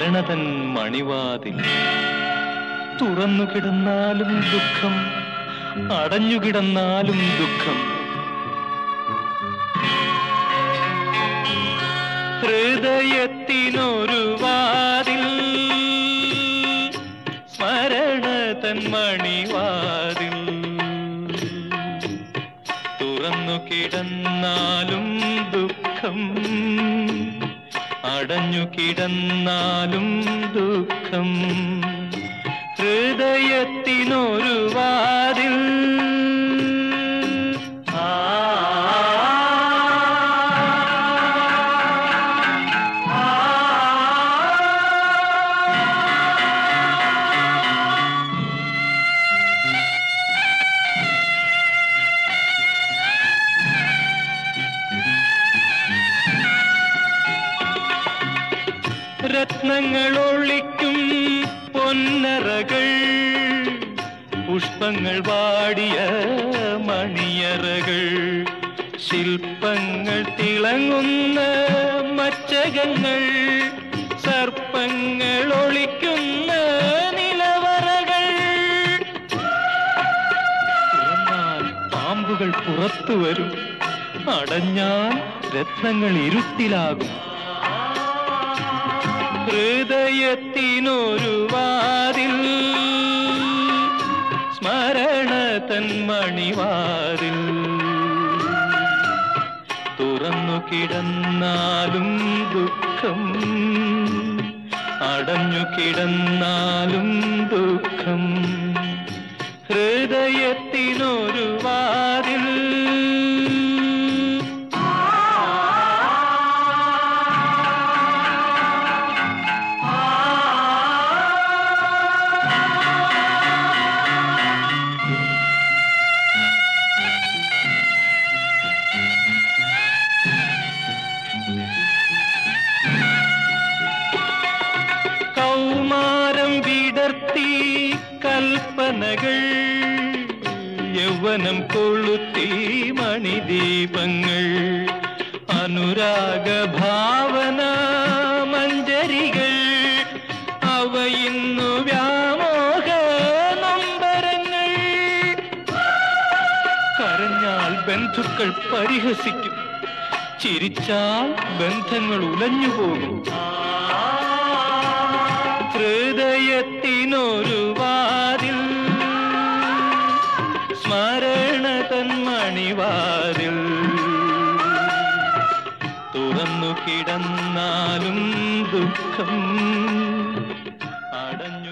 സ്മരണതൻ മണിവാതിൽ തുറന്നു കിടന്നാലും ദുഃഖം, അടഞ്ഞു കിടന്നാലും ദുഃഖം. ഹൃദയത്തിനൊരു വാതിൽ, സ്മരണതൻ മണിവാതിൽ തുറന്നു കിടന്നാലും ദുഃഖം, അടഞ്ഞു കിടന്നാലും ദുഃഖം. ഹൃദയത്തിനൊരു വാതിൽ. രത്നങ്ങൾ ഒളിക്കും പൊന്നറകൾ, പുഷ്പങ്ങൾ വാടിയ മണിയറകൾ, ശില്പങ്ങൾ തിളങ്ങുന്ന മച്ചകങ്ങൾ, സർപ്പങ്ങൾ ഒളിക്കുന്ന നിലവറകൾ. തുറന്നാൽ പാമ്പുകൾ പുറത്തു വരും, അടഞ്ഞാൽ രത്നങ്ങൾ ഇരുട്ടിലാകും. ഹൃദയത്തിനൊരു വാതിൽ, സ്മരണതൻ മണിവാതിൽ തുറന്നു കിടന്നാലും ദുഃഖം, അടഞ്ഞു കിടന്നാലും ദുഃഖം. ഹൃദയത്തിനൊരു വാതിൽ. കൗമാരം വിടർത്തി കൽപ്പനകൾ, യൗവനം കൊളുത്തി മണിദീപങ്ങൾ, അനുരാഗ ഭാവന മഞ്ജരികൾ, അവയിന്നു വ്യാമോഹ നമ്പരങ്ങൾ. കരഞ്ഞാൽ ബന്ധുക്കൾ പരിഹസിക്കും, ചിരിച്ചാൽ ബന്ധങ്ങൾ ഉലഞ്ഞുപോകും. ഹൃദയത്തിനൊരു വാതിൽ, സ്മരണതൻ മണിവാതിൽ തുറന്നു കിടന്നാലും ദുഃഖം, അടഞ്ഞു